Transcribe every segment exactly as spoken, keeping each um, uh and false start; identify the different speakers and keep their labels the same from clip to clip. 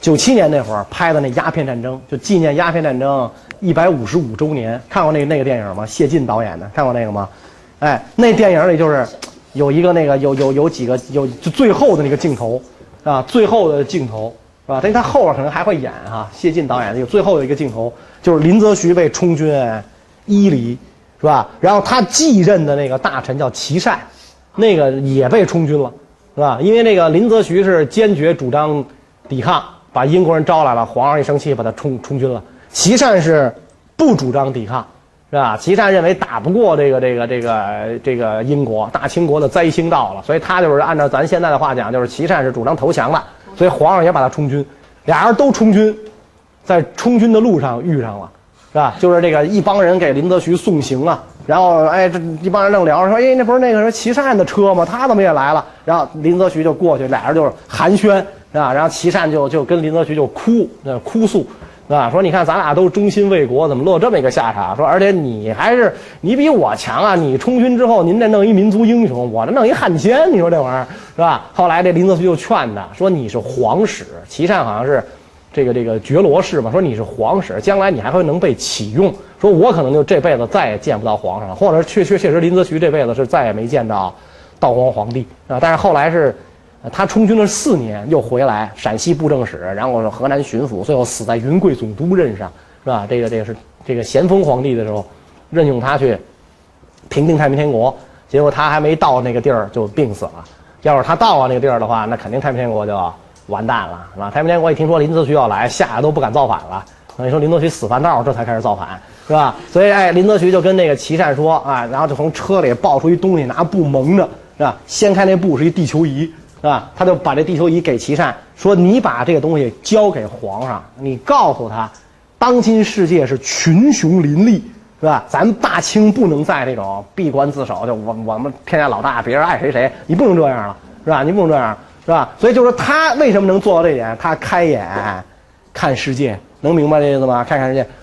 Speaker 1: 九七年那会儿拍的那鸦片战争，就纪念鸦片战争一百五十五周年，看过那个那个电影吗？谢晋导演的，看过那个吗？哎，那电影里就是有一个那个有有有几个有就最后的那个镜头啊，最后的镜头是吧？但是他后边可能还会演哈、啊。谢晋导演的有最后的一个镜头，就是林则徐被充军伊犁，是吧？然后他继任的那个大臣叫琦善，那个也被充军了，是吧？因为那个林则徐是坚决主张抵抗。把英国人招来了，皇上一生气把他充充军了。琦善是不主张抵抗，是吧？琦善认为打不过这个这个这个这个英国，大清国的灾星到了，所以他就是按照咱现在的话讲，就是琦善是主张投降的，所以皇上也把他充军，俩人都充军，在充军的路上遇上了，是吧？就是这个一帮人给林则徐送行啊，然后哎这一帮人正聊说，哎那不是那个什么琦善的车吗？他怎么也来了？然后林则徐就过去，俩人就是寒暄。啊，然后琦善就就跟林则徐就哭，呃，哭诉，啊，说你看咱俩都忠心为国，怎么落这么一个下场？说而且你还是你比我强啊！你充军之后，您这弄一民族英雄，我这弄一汉奸，你说这玩意儿是吧？后来这林则徐就劝他说：“你是皇室，琦善好像是这个这个觉罗氏嘛，说你是皇室，将来你还会能被启用。说我可能就这辈子再也见不到皇上了，或者确确确实林则徐这辈子是再也没见到道光皇帝啊。但是后来是。”他充军了四年，又回来陕西布政使，然后是河南巡抚，最后死在云贵总督任上，是吧？这个这个是这个咸丰皇帝的时候，任用他去平定太平天国，结果他还没到那个地儿就病死了。要是他到了那个地儿的话，那肯定太平天国就完蛋了，是吧？太平天国一听说林则徐要来，吓得都不敢造反了。你说林则徐死犯道，这才开始造反，是吧？所以哎，林则徐就跟那个琦善说啊，然后就从车里抱出一东西，拿布蒙着，是吧？掀开那布是一地球仪。啊，他就把这地球仪给琦善，说你把这个东西交给皇上，你告诉他，当今世界是群雄林立，是吧？咱大清不能再这种闭关自守，就我我们天下老大，别人爱谁谁，你不能这样了，是吧？你不能这样，是吧？所以就是他为什么能做到这一点？他开眼看世界，能明白这意思吗？看看世界。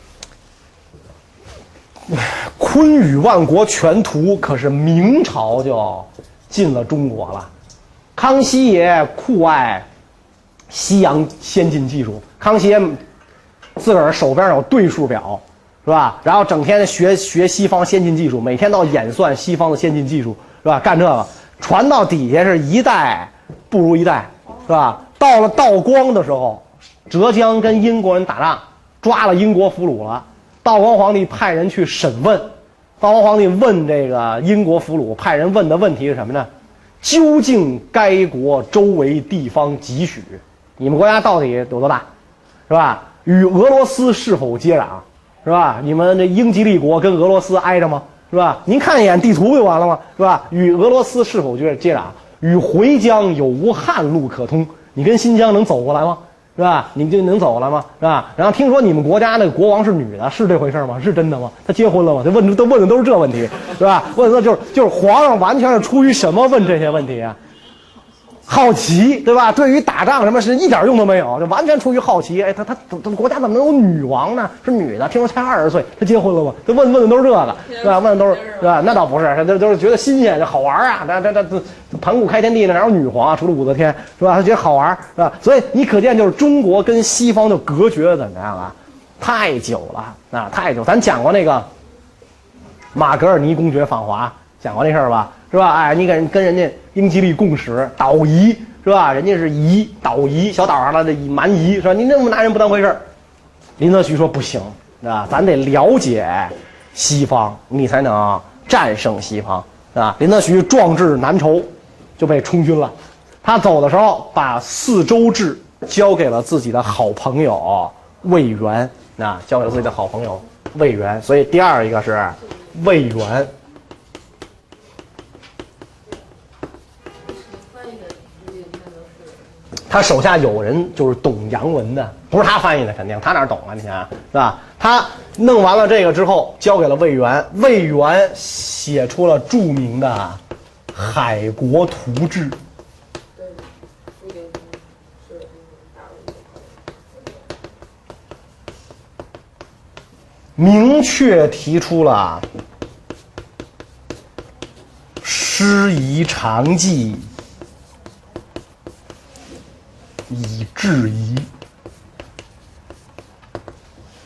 Speaker 1: 昆羽万国全图，可是明朝就进了中国了。康熙爷酷爱西洋先进技术，康熙爷自个儿手边有对数表，是吧？然后整天学学西方先进技术，每天都演算西方的先进技术，是吧？干这个传到底下是一代不如一代，是吧？到了道光的时候，浙江跟英国人打仗，抓了英国俘虏了。道光皇帝派人去审问，道光皇帝问这个英国俘虏，派人问的问题是什么呢？究竟该国周围地方几许？你们国家到底有多大，是吧？与俄罗斯是否接壤，是吧？你们这英吉利国跟俄罗斯挨着吗？是吧？您看一眼地图不就完了吗？是吧？与俄罗斯是否接接壤？与回疆有无汉路可通？你跟新疆能走过来吗？是吧？你就能走过来吗？是吧？然后听说你们国家那个国王是女的，是这回事吗？是真的吗？她结婚了吗？他问都问的都是这问题，是吧？问的就是就是皇上完全是出于什么问这些问题啊？好奇，对吧？对于打仗什么是一点用都没有，就完全出于好奇。哎，他他他国家怎么能有女王呢？是女的，听说才二十岁，她结婚了吗？他问问的都是这个，是吧？问的都是是吧？那倒不是，他都是觉得新鲜，好玩啊！这这这盘古开天地，哪有女皇啊？除了武则天，是吧？他觉得好玩，是吧？所以你可见就是中国跟西方就隔绝的怎么样啊？太久了啊，太久。咱讲过那个马格尔尼公爵访华，讲过那事儿吧？是吧？哎，你跟跟人家英吉利共使岛夷，是吧？人家是夷岛夷小岛上的这蛮夷，是吧？你那么拿人不当回事儿。林则徐说不行，啊，咱得了解西方，你才能战胜西方，啊。林则徐壮志难酬，就被充军了。他走的时候，把四州制交给了自己的好朋友魏源，啊，交给了自己的好朋友魏源。所以第二一个是魏源。他手下有人就是懂洋文的，不是他翻译的，肯定他哪懂啊？你想是吧？他弄完了这个之后，交给了魏源，魏源写出了著名的《海国图志》，明确提出了师夷长技以制夷，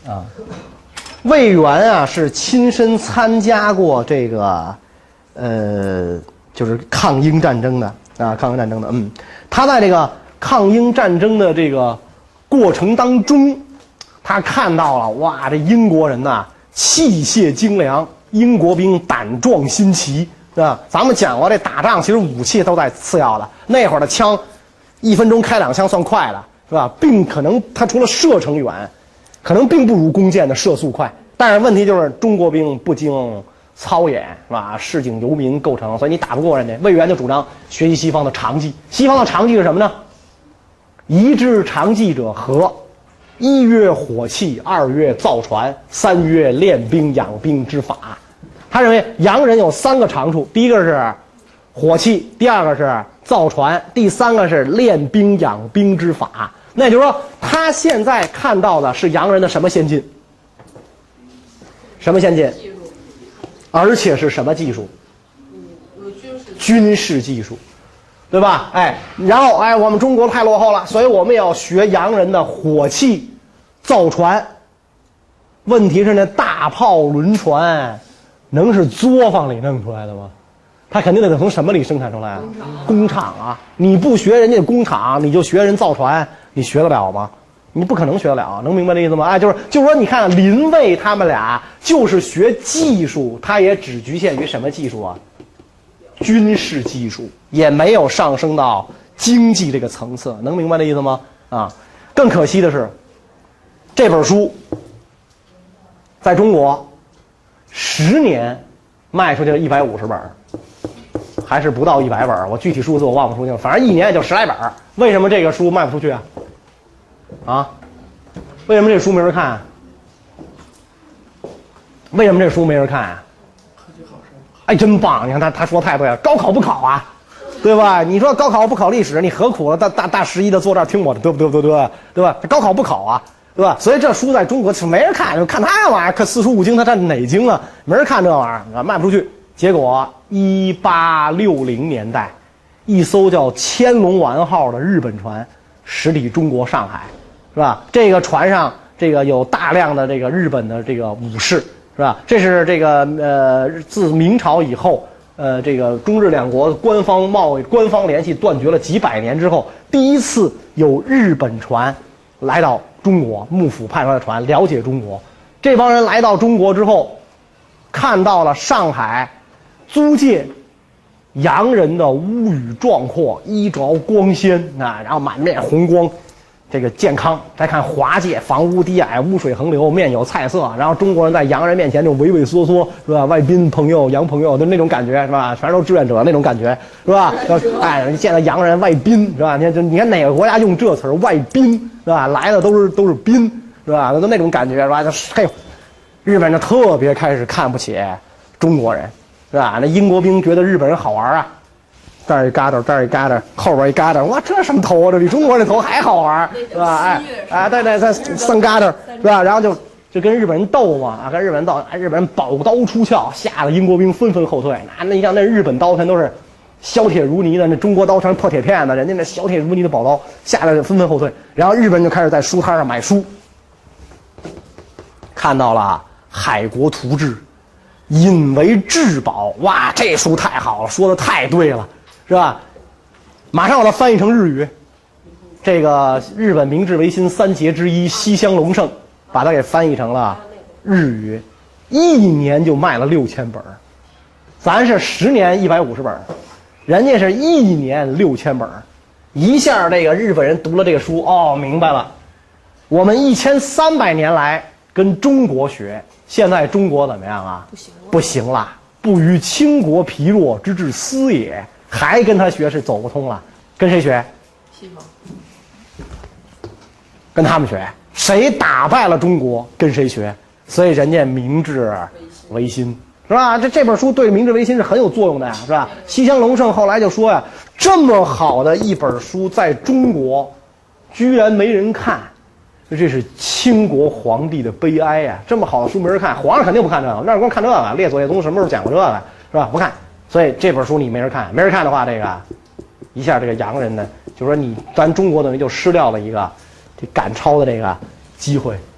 Speaker 1: 啊。魏源啊是亲身参加过这个，呃，就是抗英战争的啊，抗英战争的。嗯，他在这个抗英战争的这个过程当中，他看到了哇，这英国人呐器械精良，英国兵胆壮心奇，是吧？咱们讲过，这打仗其实武器都在次要的，那会儿的枪，一分钟开两枪算快了，是吧？并可能它除了射程远。可能并不如弓箭的射速快，但是问题就是中国兵不经操演，是吧？市井游民构成，所以你打不过人家。魏源就主张学习西方的长技，西方的长技是什么呢？一之长技者何？一曰火器，二曰造船，三曰练兵养兵之法。他认为洋人有三个长处，第一个是火器，第二个是造船，第三个是练兵养兵之法。那也就是说，他现在看到的是洋人的什么先进？什么先进？而且是什么技术？军事技术，对吧？哎，然后哎，我们中国太落后了，所以我们也要学洋人的火器、造船。问题是那大炮轮船，能是作坊里弄出来的吗？他肯定得从什么里生产出来啊？工厂啊！你不学人家工厂，你就学人造船。你学得了吗？你不可能学得了，能明白这意思吗？哎，就是就是说，你看林魏他们俩就是学技术，他也只局限于什么技术啊？军事技术，也没有上升到经济这个层次，能明白这意思吗？啊，更可惜的是，这本书在中国十年卖出去了一百五十本，还是不到一百本，我具体数字我忘不出去了，反正一年也就十来本。为什么这个书卖不出去啊？啊，为什么这书没人看啊？为什么这书没人看啊？哎，真棒！你看他他说太对了，高考不考啊，对吧？你说高考不考历史，你何苦了？大大大十一的坐这儿听我的，对不对？对不对？对吧？高考不考啊，对吧？所以这书在中国是没人看，就看他玩意儿，看四书五经，他占哪经啊？没人看这玩意儿，卖不出去。结果一八六零年代，一艘叫千龙丸号的日本船驶抵中国上海，是吧？这个船上这个有大量的这个日本的这个武士，是吧？这是这个呃自明朝以后，呃这个中日两国官方贸易、官方联系断绝了几百年之后，第一次有日本船来到中国，幕府派出来的船了解中国。这帮人来到中国之后，看到了上海租界洋人的屋宇壮阔，衣着光鲜啊，然后满面红光，这个健康。再看华界，房屋低矮，污水横流，面有菜色。然后中国人在洋人面前就畏畏缩缩，是吧？外宾朋友、洋朋友的那种感觉，是吧？全都志愿者那种感觉，是吧？哎，你见到洋人外宾，是吧？你看，你看哪个国家用这词儿？外宾，是吧？来的都是都是宾，是吧？都那种感觉，是吧？嘿，日本人特别开始看不起中国人。是吧？那英国兵觉得日本人好玩啊，这儿一疙瘩，这儿一疙瘩，后边一疙瘩，哇，这什么头啊？这比中国人头还好玩，是吧？哎哎，对对，这三疙瘩，是吧？然后就就跟日本人斗嘛，啊，跟日本人斗，哎，日本人宝刀出鞘，吓得英国兵纷纷后退。那那你像那日本刀全都是削铁如泥的，那中国刀全是破铁片的，人家那削铁如泥的宝刀，吓得纷纷后退。然后日本人就开始在书摊上买书，看到了《海国图志》。引为至宝，哇，这书太好了，说的太对了，是吧？马上把它翻译成日语。这个日本明治维新三杰之一西乡隆盛，把它给翻译成了日语，一年就卖了六千本，咱是十年一百五十本，人家是一年六千本，一下这个日本人读了这个书，哦，明白了，我们一千三百年来跟中国学。现在中国怎么样啊？不行了，不行了，不与倾国疲弱之至斯也。还跟他学是走不通了。跟谁学？西方。跟他们学。谁打败了中国，跟谁学。所以人家明治维新，是吧？这这本书对明治维新是很有作用的呀，是吧？西乡隆盛后来就说呀，这么好的一本书在中国，居然没人看。这是清国皇帝的悲哀呀！这么好的书没人看，皇上肯定不看这个，那光看这个。列祖列宗什么时候讲过这个，是吧？不看，所以这本书你没人看，没人看的话，这个一下这个洋人呢，就说你咱中国等于就失掉了一个这赶超的这个机会。